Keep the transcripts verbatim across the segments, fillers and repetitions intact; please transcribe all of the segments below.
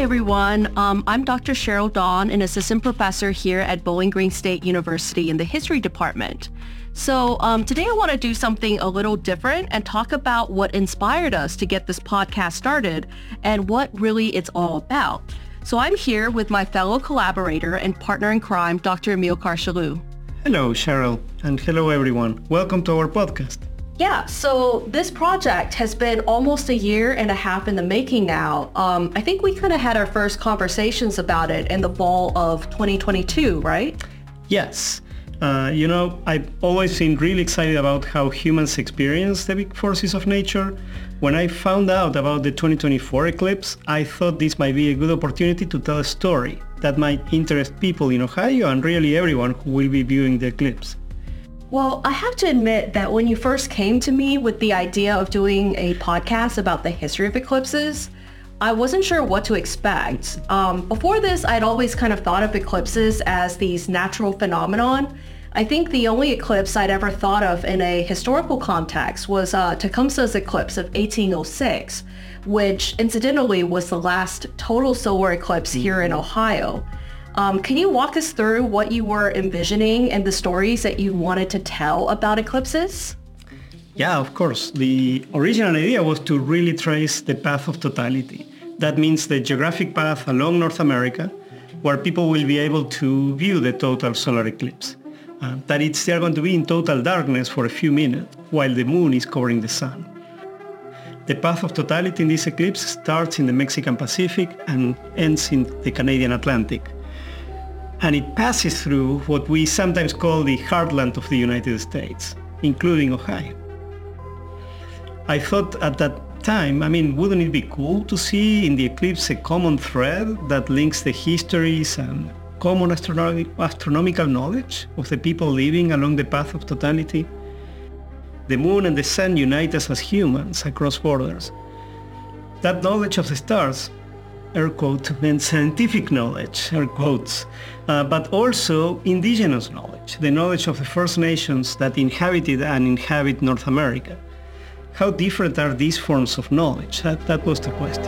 everyone. Um, I'm Doctor Cheryl Dawn, an assistant professor here at Bowling Green State University in the history department. So um, today I want to do something a little different and talk about what inspired us to get this podcast started and what really it's all about. So I'm here with my fellow collaborator and partner in crime, Doctor Amilcar Chaloux. Hello, Cheryl, and hello, everyone. Welcome to our podcast. Yeah, so this project has been almost a year and a half in the making now. Um, I think we kind of had our first conversations about it in the fall of twenty twenty-two, right? Yes. Uh, you know, I've always been really excited about how humans experience the big forces of nature. When I found out about the twenty twenty-four eclipse, I thought this might be a good opportunity to tell a story that might interest people in Ohio and really everyone who will be viewing the eclipse. Well, I have to admit that when you first came to me with the idea of doing a podcast about the history of eclipses, I wasn't sure what to expect. Um, before this, I'd always kind of thought of eclipses as these natural phenomenon. I think the only eclipse I'd ever thought of in a historical context was uh, Tecumseh's eclipse of eighteen oh six, which incidentally was the last total solar eclipse here in Ohio. Um, can you walk us through what you were envisioning and the stories that you wanted to tell about eclipses? Yeah, of course. The original idea was to really trace the path of totality. That means the geographic path along North America, where people will be able to view the total solar eclipse. Uh, that it's they're going to be in total darkness for a few minutes while the moon is covering the sun. The path of totality in this eclipse starts in the Mexican Pacific and ends in the Canadian Atlantic. And it passes through what we sometimes call the heartland of the United States, including Ohio. I thought at that time, I mean, wouldn't it be cool to see in the eclipse a common thread that links the histories and common astrono- astronomical knowledge of the people living along the path of totality? The moon and the sun unite us as humans across borders. That knowledge of the stars, air quote, meant scientific knowledge, air quotes, uh, but also indigenous knowledge, the knowledge of the First Nations that inhabited and inhabit North America. How different are these forms of knowledge? That, that was the question.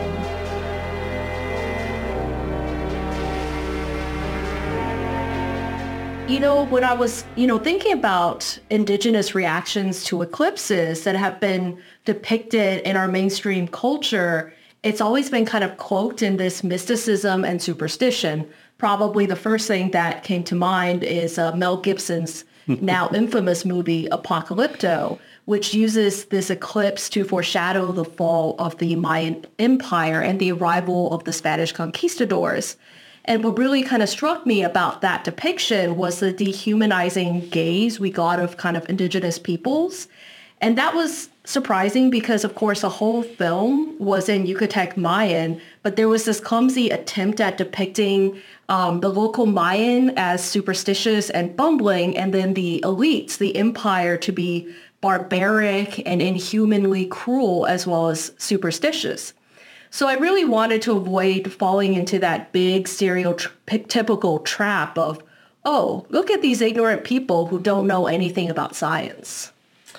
You know, when I was, you know, thinking about indigenous reactions to eclipses that have been depicted in our mainstream culture, it's always been kind of cloaked in this mysticism and superstition. Probably the first thing that came to mind is uh, Mel Gibson's now infamous movie Apocalypto, which uses this eclipse to foreshadow the fall of the Mayan Empire and the arrival of the Spanish conquistadors. And what really kind of struck me about that depiction was the dehumanizing gaze we got of kind of indigenous peoples. And that was surprising because, of course, the whole film was in Yucatec Mayan, but there was this clumsy attempt at depicting um, the local Mayan as superstitious and bumbling, and then the elites, the empire, to be barbaric and inhumanly cruel as well as superstitious. So I really wanted to avoid falling into that big stereotypical trap of, oh, look at these ignorant people who don't know anything about science.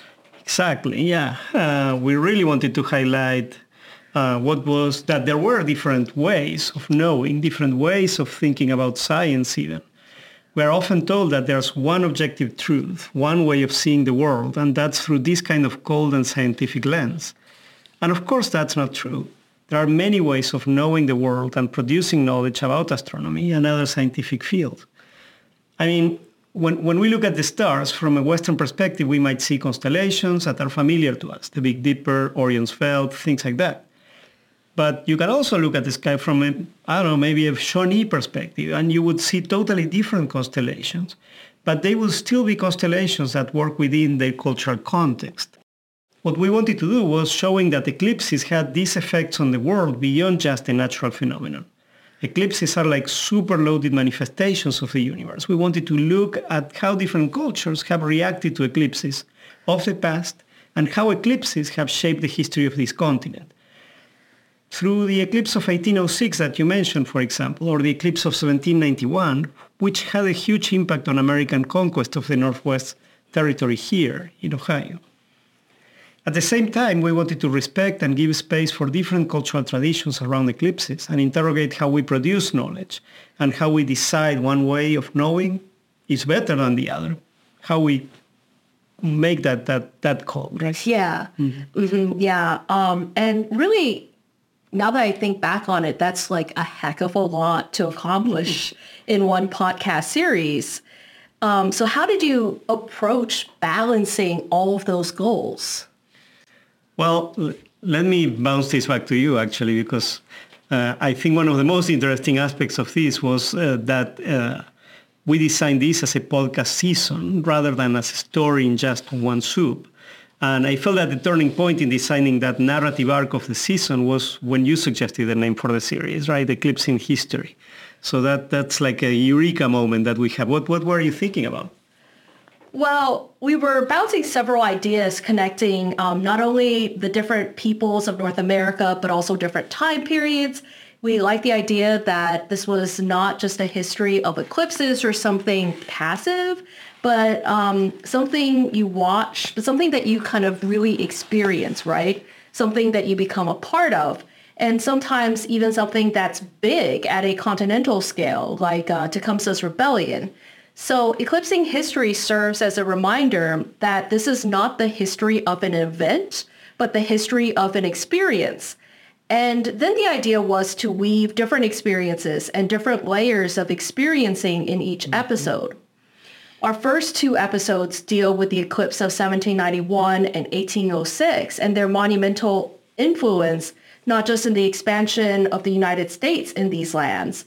Exactly, yeah. Uh, we really wanted to highlight uh, what was that there were different ways of knowing, different ways of thinking about science even. We are often told that there's one objective truth, one way of seeing the world, and that's through this kind of cold and scientific lens. And of course that's not true. There are many ways of knowing the world and producing knowledge about astronomy and other scientific fields. I mean, When, when we look at the stars from a Western perspective, we might see constellations that are familiar to us, the Big Dipper, Orion's Belt, things like that. But you can also look at the sky from, a, I don't know, maybe a Shawnee perspective, and you would see totally different constellations, but they will still be constellations that work within their cultural context. What we wanted to do was showing that eclipses had these effects on the world beyond just a natural phenomenon. Eclipses are like super-loaded manifestations of the universe. We wanted to look at how different cultures have reacted to eclipses of the past and how eclipses have shaped the history of this continent. Through the eclipse of eighteen oh six that you mentioned, for example, or the eclipse of seventeen ninety-one, which had a huge impact on American conquest of the Northwest Territory here in Ohio. At the same time, we wanted to respect and give space for different cultural traditions around eclipses and interrogate how we produce knowledge and how we decide one way of knowing is better than the other, how we make that that that call, right? Yeah, mm-hmm. Mm-hmm. yeah, um, and really, now that I think back on it, that's like a heck of a lot to accomplish in one podcast series. Um, so how did you approach balancing all of those goals? Well, l- let me bounce this back to you, actually, because uh, I think one of the most interesting aspects of this was uh, that uh, we designed this as a podcast season rather than as a story in just one soup. And I felt that the turning point in designing that narrative arc of the season was when you suggested the name for the series, right? Eclipsing History. So that that's like a eureka moment that we have. What what were you thinking about? Well, we were bouncing several ideas connecting um, not only the different peoples of North America, but also different time periods. We liked the idea that this was not just a history of eclipses or something passive, but um, something you watch, but something that you kind of really experience, right? Something that you become a part of. And sometimes even something that's big at a continental scale, like uh, Tecumseh's Rebellion. So eclipsing history serves as a reminder that this is not the history of an event, but the history of an experience. And then the idea was to weave different experiences and different layers of experiencing in each episode. Our first two episodes deal with the eclipse of seventeen ninety-one and eighteen oh six and their monumental influence, not just in the expansion of the United States in these lands.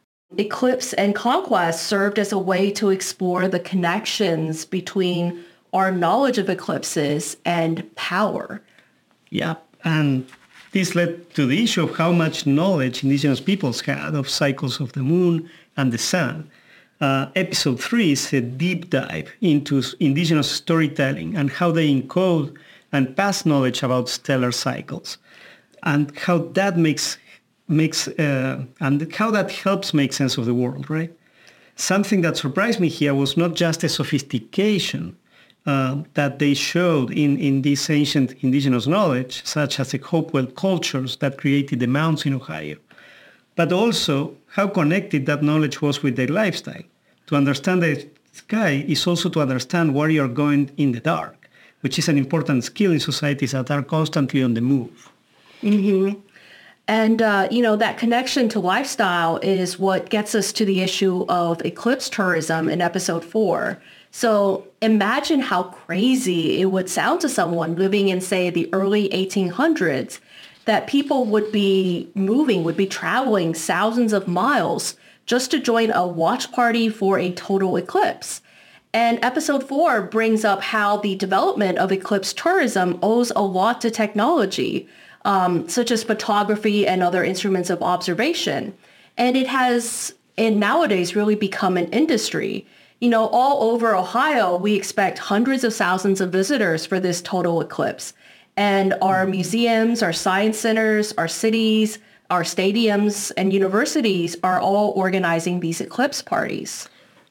Eclipse and conquest served as a way to explore the connections between our knowledge of eclipses and power. Yeah, and this led to the issue of how much knowledge indigenous peoples had of cycles of the moon and the sun. Uh, episode three is a deep dive into indigenous storytelling and how they encode and pass knowledge about stellar cycles, and how that makes makes uh, and how that helps make sense of the world, right? Something that surprised me here was not just a sophistication uh, that they showed in, in this ancient indigenous knowledge, such as the Hopewell cultures that created the mounts in Ohio, but also how connected that knowledge was with their lifestyle. To understand the sky is also to understand where you're going in the dark, which is an important skill in societies that are constantly on the move. Mm-hmm. And, uh, you know, that connection to lifestyle is what gets us to the issue of eclipse tourism in episode four. So imagine how crazy it would sound to someone living in, say, the early eighteen hundreds, that people would be moving, would be traveling thousands of miles just to join a watch party for a total eclipse. And episode four brings up how the development of eclipse tourism owes a lot to technology, Um, such as photography and other instruments of observation. And it has, and nowadays, really become an industry. You know, all over Ohio, we expect hundreds of thousands of visitors for this total eclipse. And our museums, our science centers, our cities, our stadiums, and universities are all organizing these eclipse parties.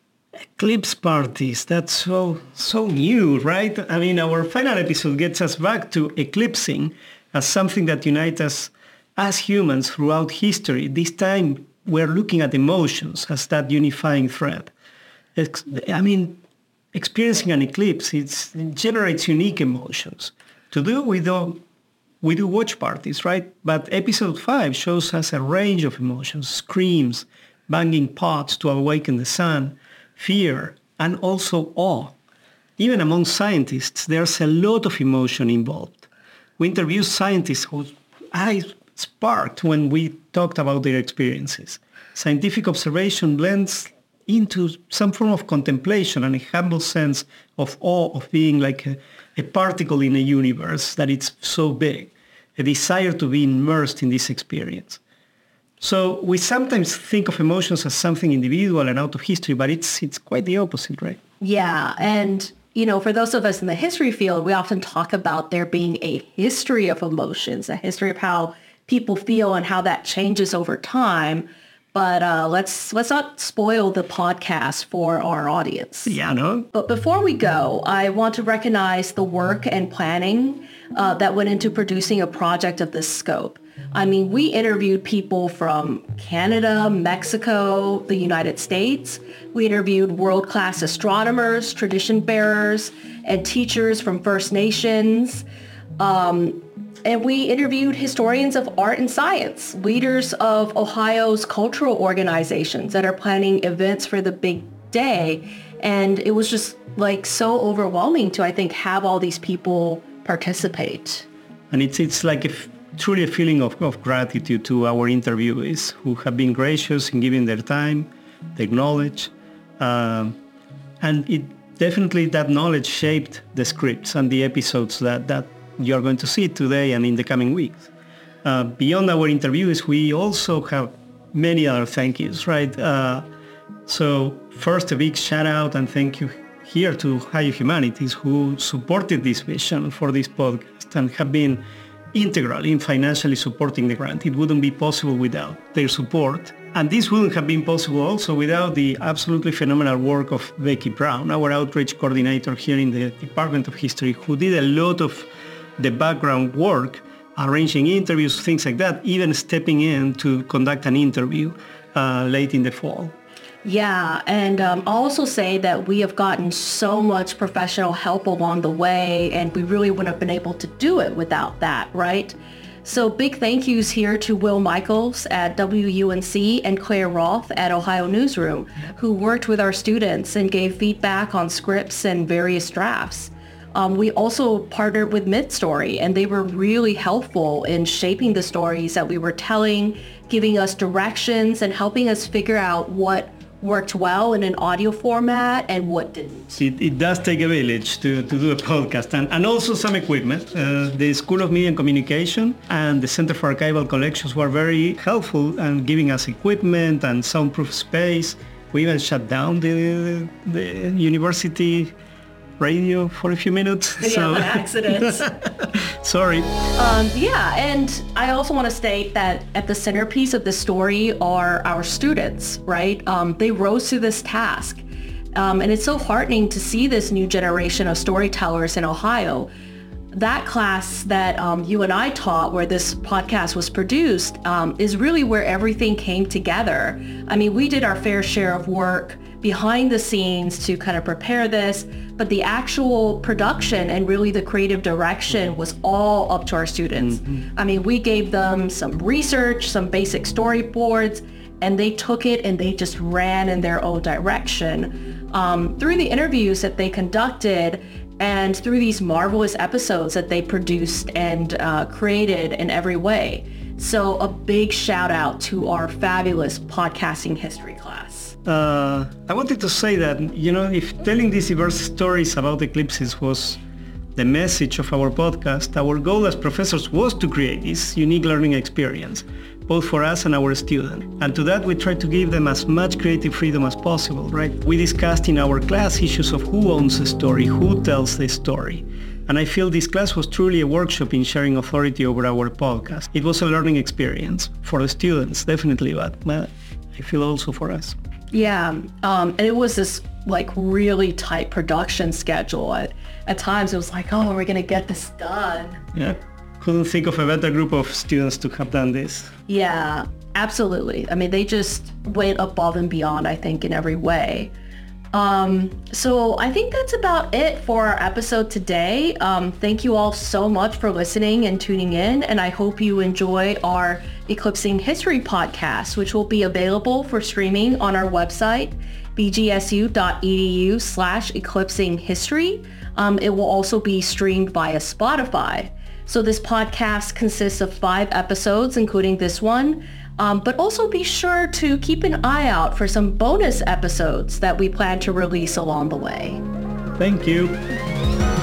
Eclipse parties, that's so, so new, right? I mean, our final episode gets us back to eclipsing as something that unites us as humans throughout history. This time, we're looking at emotions as that unifying thread. It's, I mean, experiencing an eclipse, it's, it generates unique emotions. To do, we do, we do watch parties, right? But episode five shows us a range of emotions: screams, banging pots to awaken the sun, fear, and also awe. Even among scientists, there's a lot of emotion involved. We interviewed scientists whose eyes sparked when we talked about their experiences. Scientific observation blends into some form of contemplation and a humble sense of awe of being like a, a particle in a universe that it's so big, a desire to be immersed in this experience. So we sometimes think of emotions as something individual and out of history, but it's it's quite the opposite, right? Yeah, and you know, for those of us in the history field, we often talk about there being a history of emotions, a history of how people feel and how that changes over time. But uh, let's let's not spoil the podcast for our audience. Yeah, no? But before we go, I want to recognize the work and planning uh, that went into producing a project of this scope. I mean, we interviewed people from Canada, Mexico, the United States. We interviewed world-class astronomers, tradition bearers, and teachers from First Nations. Um, and we interviewed historians of art and science, leaders of Ohio's cultural organizations that are planning events for the big day. And it was just like so overwhelming to, I think, have all these people participate. And it's it's like a f- truly a feeling of, of gratitude to our interviewees who have been gracious in giving their time, their knowledge. Um, and it definitely, that knowledge shaped the scripts and the episodes that, that you're going to see today and in the coming weeks. Uh, beyond our interviews, we also have many other thank yous, right? Uh, so first, a big shout out and thank you here to Ohio Humanities, who supported this vision for this podcast and have been integral in financially supporting the grant. It wouldn't be possible without their support. And this wouldn't have been possible also without the absolutely phenomenal work of Becky Brown, our outreach coordinator here in the Department of History, who did a lot of the background work, arranging interviews, things like that, even stepping in to conduct an interview uh, late in the fall. Yeah, and um, I'll also say that we have gotten so much professional help along the way, and we really wouldn't have been able to do it without that, right? So big thank yous here to Will Michaels at W U N C and Claire Roth at Ohio Newsroom, who worked with our students and gave feedback on scripts and various drafts. Um, we also partnered with MidStory, and they were really helpful in shaping the stories that we were telling, giving us directions, and helping us figure out what worked well in an audio format and what didn't. It, it does take a village to, to do a podcast, and, and also some equipment. Uh, the School of Media and Communication and the Center for Archival Collections were very helpful in giving us equipment and soundproof space. We even shut down the, the university radio for a few minutes. Yeah, so. An accident. Sorry. Um, yeah, and I also want to state that at the centerpiece of the story are our students, right? Um, they rose to this task. Um, and it's so heartening to see this new generation of storytellers in Ohio. That class that um, you and I taught, where this podcast was produced, um, is really where everything came together. I mean, we did our fair share of work behind the scenes to kind of prepare this, but the actual production and really the creative direction was all up to our students. Mm-hmm. I mean, we gave them some research, some basic storyboards, and they took it and they just ran in their own direction. Um, through the interviews that they conducted and through these marvelous episodes that they produced and uh, created in every way. So a big shout out to our fabulous podcasting history class. Uh, I wanted to say that, you know, if telling these diverse stories about eclipses was the message of our podcast, our goal as professors was to create this unique learning experience, both for us and our students. And to that, we tried to give them as much creative freedom as possible, right? We discussed in our class issues of who owns the story, who tells the story. And I feel this class was truly a workshop in sharing authority over our podcast. It was a learning experience for the students, definitely, but well, I feel also for us. Yeah, um, and it was this like really tight production schedule. At, at times it was like, oh, we're gonna get this done. Yeah, couldn't think of a better group of students to have done this. Yeah, absolutely. I mean, they just went above and beyond, I think, in every way. Um, so I think that's about it for our episode today. Um, thank you all so much for listening and tuning in, and I hope you enjoy our Eclipsing History podcast, which will be available for streaming on our website, b g s u dot e d u slash eclipsing history. Um, it will also be streamed via Spotify. So this podcast consists of five episodes, including this one. Um, but also be sure to keep an eye out for some bonus episodes that we plan to release along the way. Thank you.